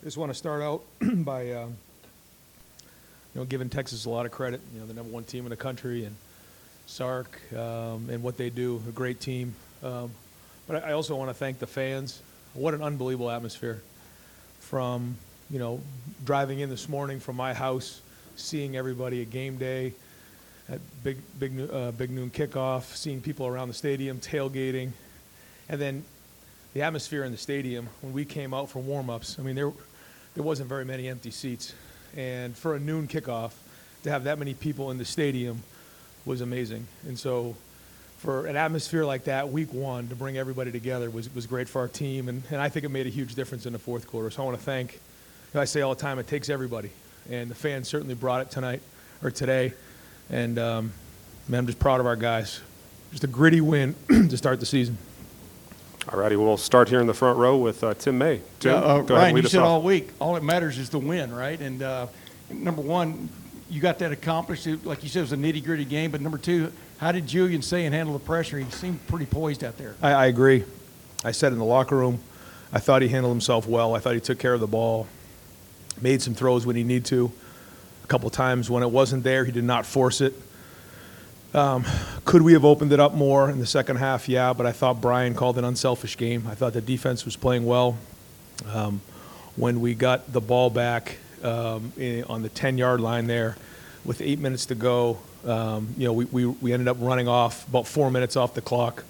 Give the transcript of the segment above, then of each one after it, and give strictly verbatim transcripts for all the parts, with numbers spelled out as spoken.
I just want to start out by, uh, you know, giving Texas a lot of credit. You know, the number one team in the country, and Sark um, and what they do, a great team. Um, but I also want to thank the fans. What an unbelievable atmosphere. From, you know, driving in this morning from my house, seeing everybody at game day, at big, big, uh, big noon kickoff, seeing people around the stadium, tailgating, and then the atmosphere in the stadium when we came out for warm-ups. I mean, there, there wasn't very many empty seats. And for a noon kickoff, to have that many people in the stadium was amazing. And so for an atmosphere like that, week one, to bring everybody together was, was great for our team. And, and I think it made a huge difference in the fourth quarter. So I want to thank, you know, I say all the time, it takes everybody. And the fans certainly brought it tonight, or today. And, um, man, I'm just proud of our guys. Just a gritty win to start the season. All righty, we'll start here in the front row with uh, Tim May. Tim, yeah, uh, go Ryan, ahead and lead you us said off. all week, all that matters is the win, right? And uh, number one, you got that accomplished. It, like you said, it was a nitty-gritty game. But number two, how did Julian Sayin handle the pressure? He seemed pretty poised out there. I, I agree. I said in the locker room, I thought he handled himself well. I thought he took care of the ball, made some throws when he needed to. A couple times when it wasn't there, he did not force it. Um, could we have opened it up more in the second half? Yeah, but I thought Brian called an unselfish game. I thought the defense was playing well. Um, when we got the ball back um, in, on the ten-yard line there with eight minutes to go, um, you know, we, we, we ended up running off about four minutes off the clock.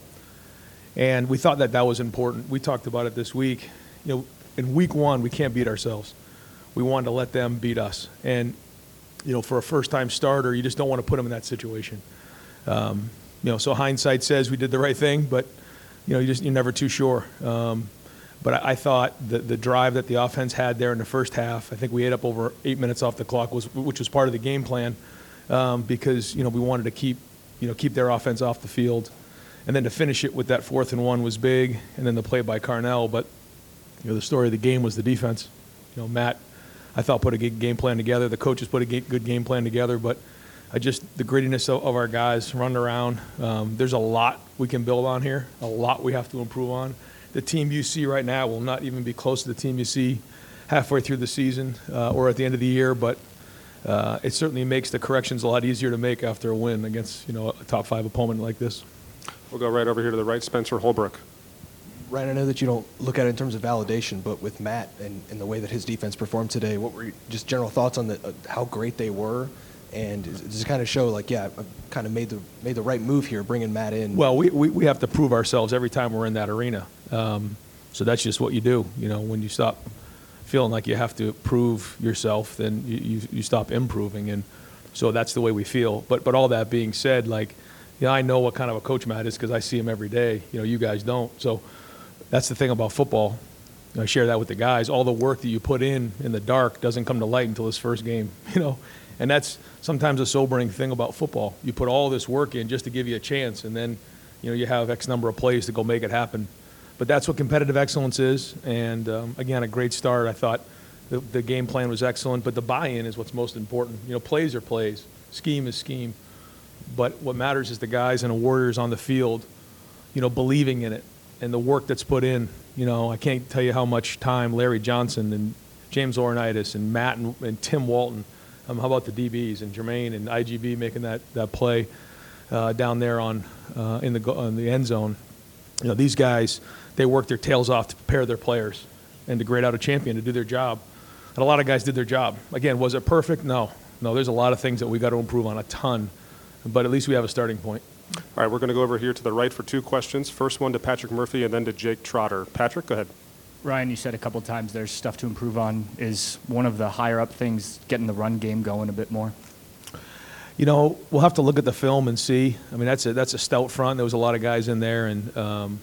And we thought that that was important. We talked about it this week. You know, in week one, we can't beat ourselves. We wanted to let them beat us. And, you know, for a first-time starter, you just don't want to put them in that situation. Um, you know, so hindsight says we did the right thing, but, you know, you just, you're never too sure. Um, but I, I thought the, the drive that the offense had there in the first half, I think we ate up over eight minutes off the clock, was, which was part of the game plan, um, because, you know, we wanted to keep, you know, keep their offense off the field. And then to finish it with that fourth and one was big, and then the play by Carnell. But, you know, the story of the game was the defense. You know, Matt, I thought, put a good game plan together. The coaches put a good game plan together, but I just, the grittiness of, of our guys running around. Um, there's a lot we can build on here, a lot we have to improve on. The team you see right now will not even be close to the team you see halfway through the season uh, or at the end of the year, but uh, it certainly makes the corrections a lot easier to make after a win against, you know, a top five opponent like this. We'll go right over here to the right, Spencer Holbrook. Ryan, I know that you don't look at it in terms of validation, but with Matt and, and the way that his defense performed today, what were your just general thoughts on the, uh, how great they were? And does it kind of show, like, yeah, I kind of made the made the right move here, bringing Matt in? Well, we, we, we have to prove ourselves every time we're in that arena. Um, so that's just what you do. You know, when you stop feeling like you have to prove yourself, then you, you, you stop improving. And so that's the way we feel. But but all that being said, like, yeah, I know what kind of a coach Matt is because I see him every day. You know, you guys don't. So that's the thing about football. I share that with the guys. All the work that you put in in the dark doesn't come to light until this first game, you know. And that's sometimes a sobering thing about football. You put all this work in just to give you a chance, and then, you know, you have X number of plays to go make it happen. But that's what competitive excellence is. And, um, again, a great start. I thought the, the game plan was excellent, but the buy-in is what's most important. You know, plays are plays. Scheme is scheme. But what matters is the guys and the Warriors on the field, you know, believing in it and the work that's put in. You know, I can't tell you how much time Larry Johnson and James Laurinaitis and Matt and, and Tim Walton, um, how about the D Bs and Jermaine and I G B making that, that play uh, down there on uh, in the on the end zone. You know, these guys, they work their tails off to prepare their players and to grade out a champion to do their job. And a lot of guys did their job. Again, was it perfect? No. No, there's a lot of things that we got to improve on, a ton. But at least we have a starting point. All right, we're going to go over here to the right for two questions. First one to Patrick Murphy and then to Jake Trotter. Patrick, go ahead. Ryan, you said a couple times there's stuff to improve on. Is one of the higher-up things getting the run game going a bit more? You know, we'll have to look at the film and see. I mean, that's a, that's a stout front. There was a lot of guys in there. And, um,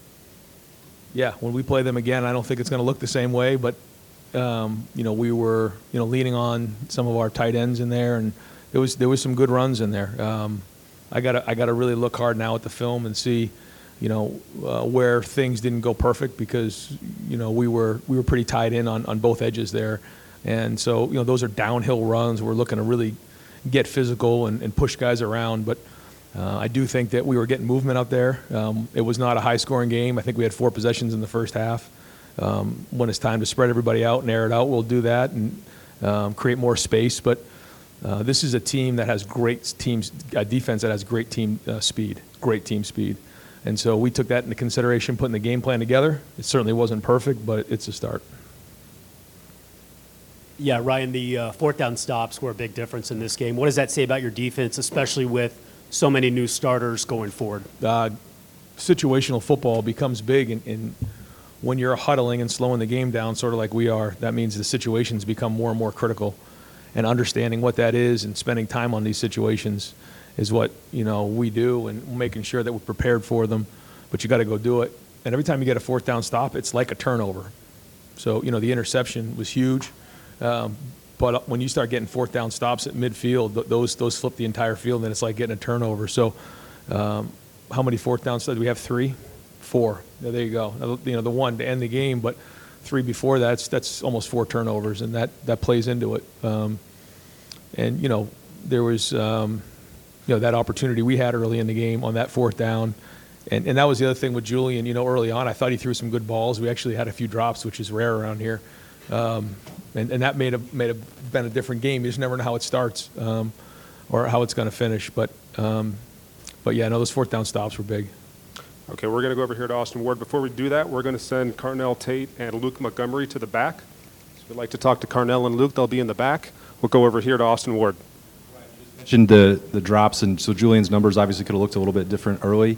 yeah, when we play them again, I don't think it's going to look the same way. But, um, you know, we were, you know, leaning on some of our tight ends in there. And there was there was some good runs in there. Um, I got I got to really look hard now at the film and see, you know, uh, where things didn't go perfect because, you know, we were we were pretty tied in on, on both edges there. And so, you know, those are downhill runs. We're looking to really get physical and, and push guys around. But uh, I do think that we were getting movement out there. Um, it was not a high-scoring game. I think we had four possessions in the first half. Um, when it's time to spread everybody out and air it out, we'll do that and um, create more space. But uh, this is a team that has great teams, a defense that has great team uh, speed, great team speed. And so we took that into consideration, putting the game plan together. It certainly wasn't perfect, but it's a start. Yeah, Ryan, the uh, fourth down stops were a big difference in this game. What does that say about your defense, especially with so many new starters going forward? Uh, situational football becomes big, and, and when you're huddling and slowing the game down, sort of like we are, that means the situations become more and more critical. And understanding what that is and spending time on these situations is what, you know, we do, and making sure that we're prepared for them. But you got to go do it. And every time you get a fourth down stop, it's like a turnover. So, you know, the interception was huge. Um, but when you start getting fourth down stops at midfield, th- those those flip the entire field, and it's like getting a turnover. So, um, how many fourth down stops? Do we have three? Four. Yeah, there you go. You know, the one to end the game, but three before that, that's, that's almost four turnovers, and that, that plays into it. Um, and, you know, there was, um, you know, that opportunity we had early in the game on that fourth down. And, and that was the other thing with Julian. You know, early on, I thought he threw some good balls. We actually had a few drops, which is rare around here. Um, and, and that made a made a been a different game. You just never know how it starts um, or how it's going to finish. But um, but yeah, no, those fourth down stops were big. Okay, we're going to go over here to Austin Ward. Before we do that, we're going to send Carnell Tate and Luke Montgomery to the back. So we'd like to talk to Carnell and Luke. They'll be in the back. We'll go over here to Austin Ward. Mentioned the the drops, and so Julian's numbers obviously could have looked a little bit different early.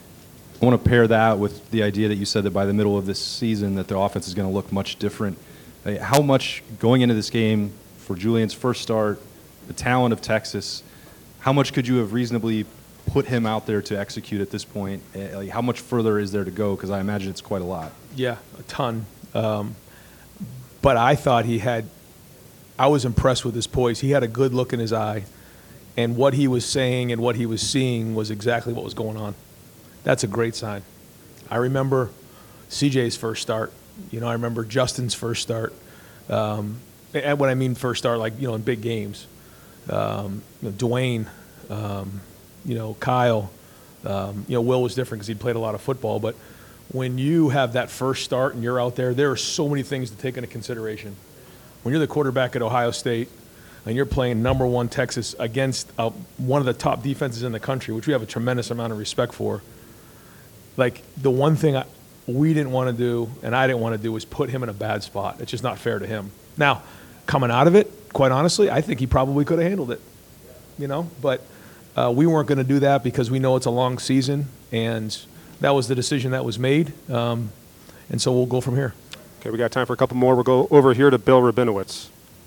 I want to pair that with the idea that you said that by the middle of this season that the offense is going to look much different. How much going into this game for Julian's first start, the talent of Texas, how much could you have reasonably put him out there to execute at this point? Like, how much further is there to go? Because I imagine it's quite a lot. Yeah, a ton. Um, but I thought he had – I was impressed with his poise. He had a good look in his eye, and what he was saying and what he was seeing was exactly what was going on. That's a great sign. I remember C J's first start. You know, I remember Justin's first start. Um, and when I mean first start, like, you know, in big games. Um, you know, Dwayne, um, you know, Kyle. Um, you know, Will was different because he'd played a lot of football. But when you have that first start and you're out there, there are so many things to take into consideration. When you're the quarterback at Ohio State and you're playing number one Texas against uh, one of the top defenses in the country, which we have a tremendous amount of respect for, like, the one thing I, we didn't want to do and I didn't want to do was put him in a bad spot. It's just not fair to him. Now, coming out of it, quite honestly, I think he probably could have handled it, you know, but uh, we weren't going to do that because we know it's a long season, and that was the decision that was made, um, and so we'll go from here. Okay, we got time for a couple more. We'll go over here to Bill Rabinowitz.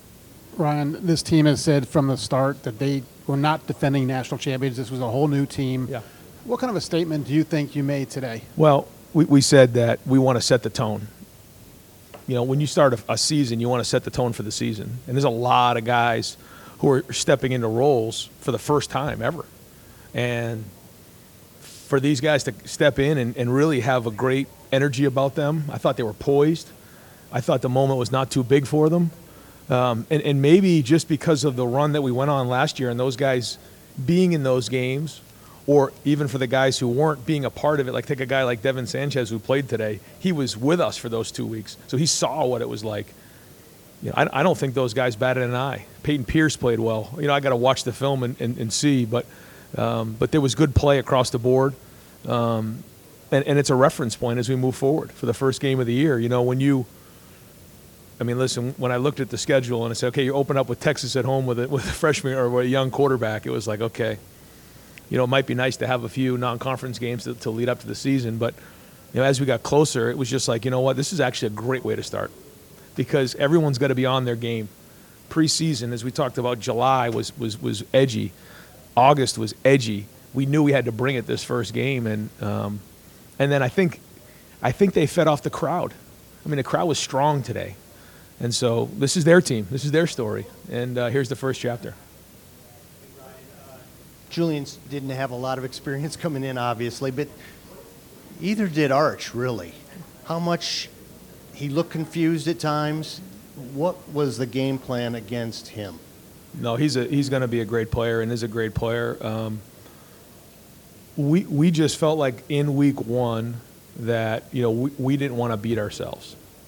Ryan, this team has said from the start that they were not defending national champions. This was a whole new team. Yeah. What kind of a statement do you think you made today? Well, we, we said that we want to set the tone. You know, when you start a, a season, you want to set the tone for the season. And there's a lot of guys who are stepping into roles for the first time ever. And for these guys to step in and, and really have a great energy about them, I thought they were poised. I thought the moment was not too big for them. Um, and, and maybe just because of the run that we went on last year and those guys being in those games, or even for the guys who weren't being a part of it, like take a guy like Devin Sanchez who played today. He was with us for those two weeks, so he saw what it was like. You know, I, I don't think those guys batted an eye. Peyton Pierce played well. You know, I got to watch the film and, and, and see, but um, but there was good play across the board, um, and, and it's a reference point as we move forward for the first game of the year. You know, when you, I mean, listen, when I looked at the schedule and I said, okay, you open up with Texas at home with a, with a freshman or with a young quarterback, it was like, okay. You know, it might be nice to have a few non-conference games to, to lead up to the season, but you know, as we got closer, it was just like, you know what, this is actually a great way to start because everyone's got to be on their game. Preseason, as we talked about, July was was was edgy, August was edgy. We knew we had to bring it this first game, and um, and then I think, I think they fed off the crowd. I mean, the crowd was strong today, and so this is their team, this is their story, and uh, here's the first chapter. Julian didn't have a lot of experience coming in, obviously, but either did Arch, really. How much he looked confused at times. What was the game plan against him? No, he's a he's going to be a great player and is a great player. Um, we we just felt like in week one that you know we, we didn't want to beat ourselves,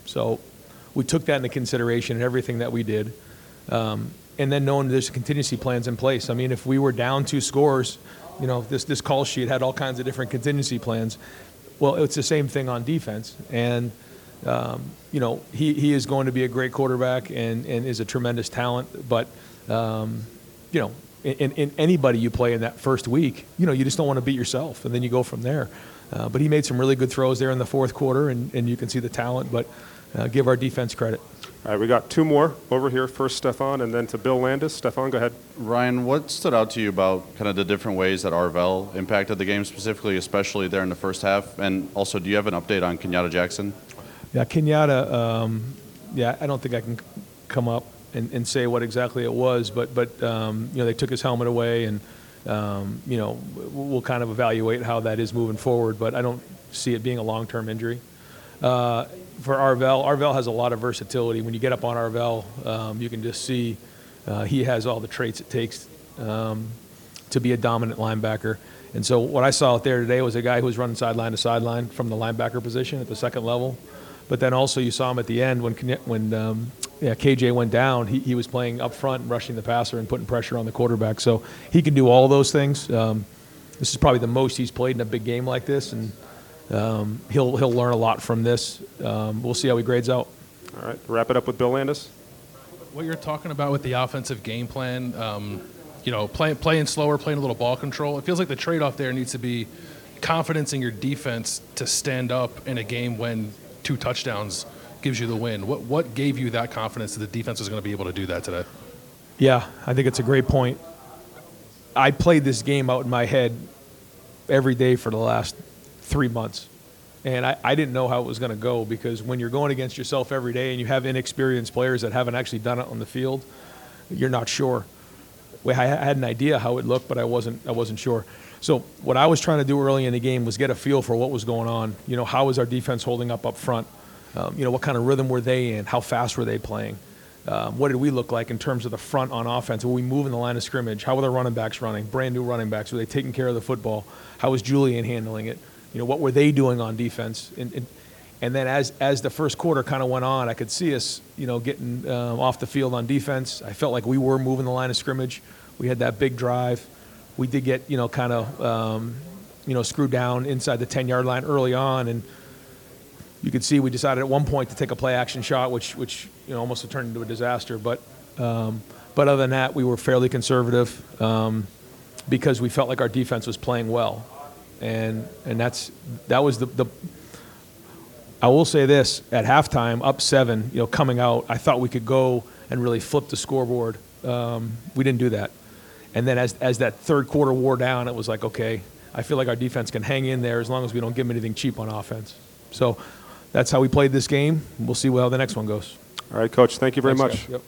So we took that into consideration in everything that we did. Um, and then knowing there's contingency plans in place. I mean, if we were down two scores, you know, this, this call sheet had all kinds of different contingency plans. Well, it's the same thing on defense. And, um, you know, he, he is going to be a great quarterback and, and is a tremendous talent. But, um, you know, in, in anybody you play in that first week, you know, you just don't want to beat yourself. And then you go from there. Uh, but he made some really good throws there in the fourth quarter, and, and you can see the talent. But uh, give our defense credit. All right, we got two more over here. First, Stefan, and then to Bill Landis. Stefan, go ahead. Ryan, what stood out to you about kind of the different ways that Arvell impacted the game specifically, especially there in the first half? And also, do you have an update on Kenyatta Jackson? Yeah, Kenyatta, um, yeah, I don't think I can come up and, and say what exactly it was, but, but um, you know, they took his helmet away, and, um, you know, we'll kind of evaluate how that is moving forward, but I don't see it being a long-term injury. Uh, for Arvell, Arvell has a lot of versatility. When you get up on Arvell, um, you can just see uh, he has all the traits it takes um, to be a dominant linebacker. And so what I saw out there today was a guy who was running sideline to sideline from the linebacker position at the second level. But then also you saw him at the end when when um, yeah, K J went down, he, he was playing up front and rushing the passer and putting pressure on the quarterback. So he can do all those things. Um, this is probably the most he's played in a big game like this, and Um, he'll he'll learn a lot from this. Um, we'll see how he grades out. All right, wrap it up with Bill Landis. What you're talking about with the offensive game plan, um, you know, play, playing slower, playing a little ball control, it feels like the trade-off there needs to be confidence in your defense to stand up in a game when two touchdowns gives you the win. What what gave you that confidence that the defense was going to be able to do that today? Yeah, I think it's a great point. I played this game out in my head every day for the last three months. And I, I didn't know how it was going to go, because when you're going against yourself every day and you have inexperienced players that haven't actually done it on the field, you're not sure. I had an idea how it looked, but I wasn't I wasn't sure. So what I was trying to do early in the game was get a feel for what was going on. You know, how was our defense holding up up front? Um, you know, what kind of rhythm were they in? How fast were they playing? Um, what did we look like in terms of the front on offense? Were we moving the line of scrimmage? How were the running backs running? Brand new running backs. Were they taking care of the football? How was Julian handling it? You know, what were they doing on defense? And, and, and then as as the first quarter kind of went on, I could see us, you know, getting um, off the field on defense. I felt like we were moving the line of scrimmage. We had that big drive. We did get, you know, kind of, um, you know, screwed down inside the ten-yard line early on. And you could see we decided at one point to take a play-action shot, which, which you know, almost turned into a disaster. But, um, but other than that, we were fairly conservative um, because we felt like our defense was playing well. And and that's that was the, the I will say this, at halftime, up seven, you know, coming out, I thought we could go and really flip the scoreboard. Um, we didn't do that. And then as as that third quarter wore down, it was like, okay, I feel like our defense can hang in there as long as we don't give them anything cheap on offense. So that's how we played this game. We'll see how the next one goes. All right, Coach, thank you very Thanks, much. guys. Yep.